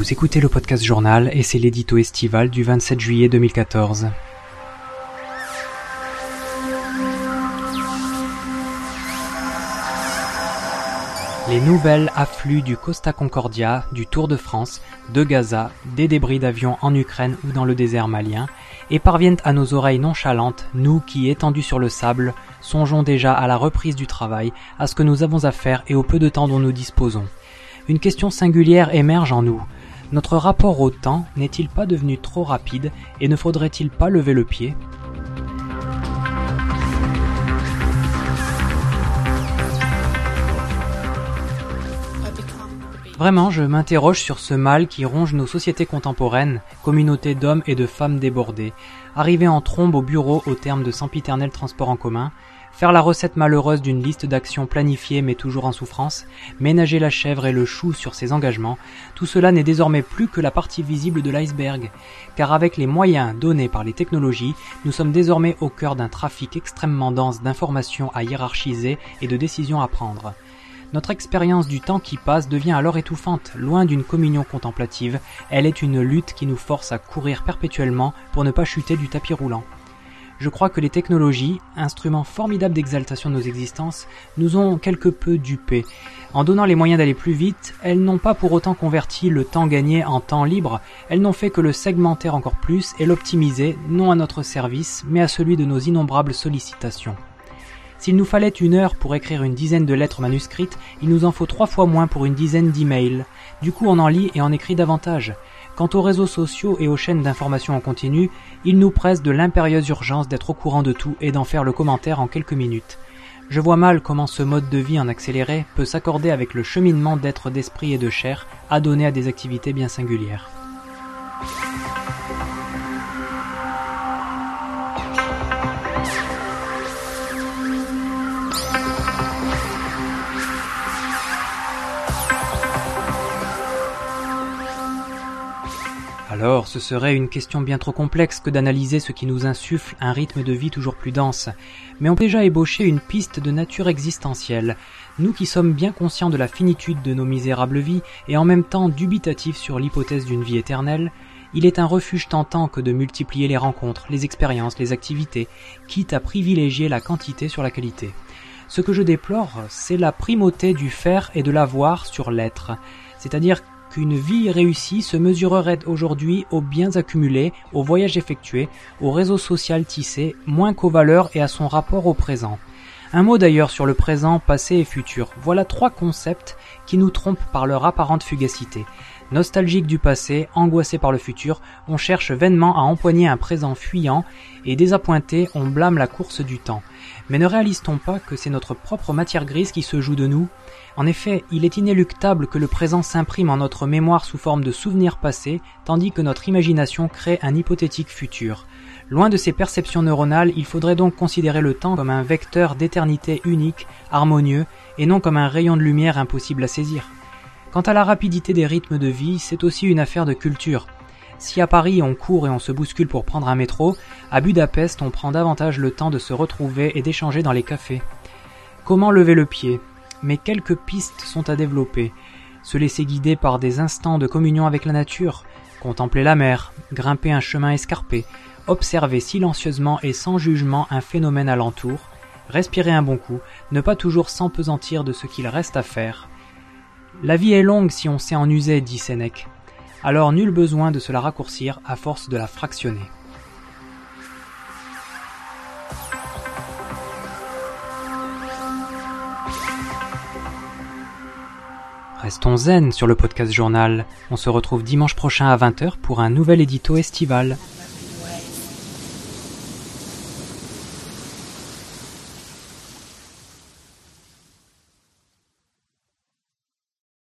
Vous écoutez le podcast journal et c'est l'édito estival du 27 juillet 2014. Les nouvelles affluent du Costa Concordia, du Tour de France, de Gaza, des débris d'avions en Ukraine ou dans le désert malien, et parviennent à nos oreilles nonchalantes, nous qui, étendus sur le sable, songeons déjà à la reprise du travail, à ce que nous avons à faire et au peu de temps dont nous disposons. Une question singulière émerge en nous. Notre rapport au temps n'est-il pas devenu trop rapide et ne faudrait-il pas lever le pied ? Vraiment, je m'interroge sur ce mal qui ronge nos sociétés contemporaines, communautés d'hommes et de femmes débordés, arriver en trombe au bureau au terme de sempiternels transports en commun, faire la recette malheureuse d'une liste d'actions planifiées mais toujours en souffrance, ménager la chèvre et le chou sur ses engagements, tout cela n'est désormais plus que la partie visible de l'iceberg, car avec les moyens donnés par les technologies, nous sommes désormais au cœur d'un trafic extrêmement dense d'informations à hiérarchiser et de décisions à prendre. Notre expérience du temps qui passe devient alors étouffante, loin d'une communion contemplative, elle est une lutte qui nous force à courir perpétuellement pour ne pas chuter du tapis roulant. Je crois que les technologies, instruments formidables d'exaltation de nos existences, nous ont quelque peu dupés. En donnant les moyens d'aller plus vite, elles n'ont pas pour autant converti le temps gagné en temps libre, elles n'ont fait que le segmenter encore plus et l'optimiser, non à notre service, mais à celui de nos innombrables sollicitations. S'il nous fallait 1 heure pour écrire une dizaine de lettres manuscrites, il nous en faut 3 fois moins pour une dizaine d'emails. Du coup, on en lit et en écrit davantage. Quant aux réseaux sociaux et aux chaînes d'information en continu, ils nous pressent de l'impérieuse urgence d'être au courant de tout et d'en faire le commentaire en quelques minutes. Je vois mal comment ce mode de vie en accéléré peut s'accorder avec le cheminement d'êtres d'esprit et de chair adonné à des activités bien singulières. Alors, ce serait une question bien trop complexe que d'analyser ce qui nous insuffle un rythme de vie toujours plus dense. Mais on peut déjà ébaucher une piste de nature existentielle. Nous qui sommes bien conscients de la finitude de nos misérables vies et en même temps dubitatifs sur l'hypothèse d'une vie éternelle, il est un refuge tentant que de multiplier les rencontres, les expériences, les activités, quitte à privilégier la quantité sur la qualité. Ce que je déplore, c'est la primauté du faire et de l'avoir sur l'être, c'est-à-dire qu'une vie réussie se mesurerait aujourd'hui aux biens accumulés, aux voyages effectués, au réseau social tissé, moins qu'aux valeurs et à son rapport au présent. Un mot d'ailleurs sur le présent, passé et futur. Voilà 3 concepts qui nous trompent par leur apparente fugacité. Nostalgique du passé, angoissé par le futur, on cherche vainement à empoigner un présent fuyant et désappointé, on blâme la course du temps. Mais ne réalise-t-on pas que c'est notre propre matière grise qui se joue de nous ? En effet, il est inéluctable que le présent s'imprime en notre mémoire sous forme de souvenirs passés, tandis que notre imagination crée un hypothétique futur. Loin de ces perceptions neuronales, il faudrait donc considérer le temps comme un vecteur d'éternité unique, harmonieux, et non comme un rayon de lumière impossible à saisir. Quant à la rapidité des rythmes de vie, c'est aussi une affaire de culture. Si à Paris on court et on se bouscule pour prendre un métro, à Budapest on prend davantage le temps de se retrouver et d'échanger dans les cafés. Comment lever le pied ? Mais quelques pistes sont à développer. Se laisser guider par des instants de communion avec la nature, contempler la mer, grimper un chemin escarpé, observer silencieusement et sans jugement un phénomène alentour, respirer un bon coup, ne pas toujours s'empesantir de ce qu'il reste à faire. La vie est longue si on sait en user, dit Sénèque. Alors nul besoin de se la raccourcir à force de la fractionner. Restons zen sur le podcast journal. On se retrouve dimanche prochain à 20h pour un nouvel édito estival.